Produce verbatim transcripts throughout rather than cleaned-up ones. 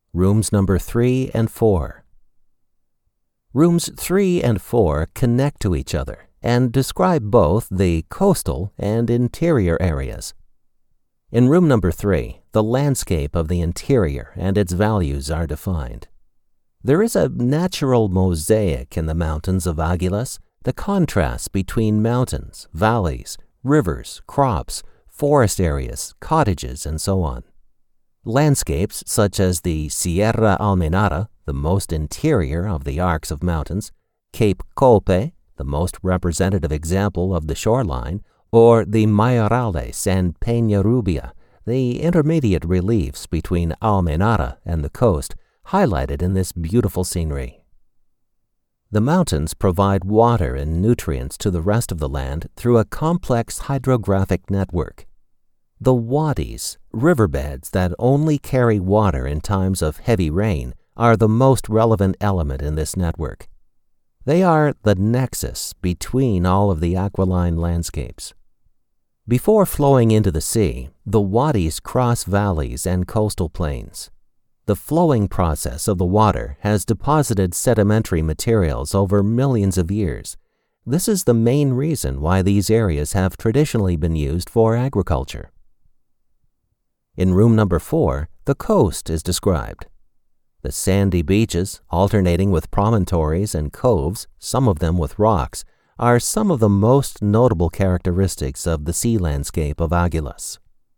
Rooms number three and four. Rooms three and four connect to each other and describe both the coastal and interior areas. In room number three, the landscape of the interior and its values are defined. There is a natural mosaic in the mountains of Aguilas, the contrasts between mountains, valleys, rivers, crops, forest areas, cottages, and so on. Landscapes such as the Sierra Almenara, the most interior of the arcs of mountains, Cape Colpe, the most representative example of the shoreline, or the Mayorales and Peña Rubia, the intermediate reliefs between Almenara and the coast, highlighted in this beautiful scenery. The mountains provide water and nutrients to the rest of the land through a complex hydrographic network. The wadis, riverbeds that only carry water in times of heavy rain, are the most relevant element in this network. They are the nexus between all of the aquiline landscapes. Before flowing into the sea, the wadis cross valleys and coastal plains. The flowing process of the water has deposited sedimentary materials over millions of years. This is the main reason why these areas have traditionally been used for agriculture. In room number four, the coast is described. The sandy beaches, alternating with promontories and coves, some of them with rocks, are some of the most notable characteristics of the sea landscape of Aguilas.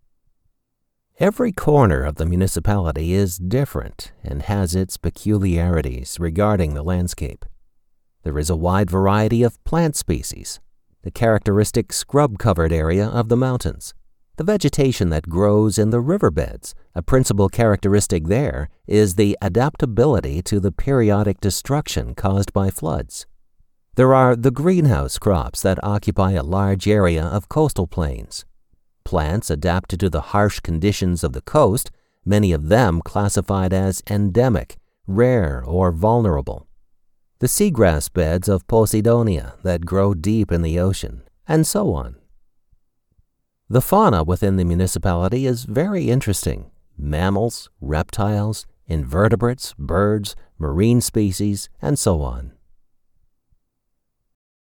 Every corner of the municipality is different and has its peculiarities regarding the landscape. There is a wide variety of plant species, the characteristic scrub-covered area of the mountains, the vegetation that grows in the riverbeds. A principal characteristic there is the adaptability to the periodic destruction caused by floods. There are the greenhouse crops that occupy a large area of coastal plains. Plants adapted to the harsh conditions of the coast, many of them classified as endemic, rare, or vulnerable. The seagrass beds of Posidonia that grow deep in the ocean, and so on. The fauna within the municipality is very interesting. Mammals, reptiles, invertebrates, birds, marine species, and so on.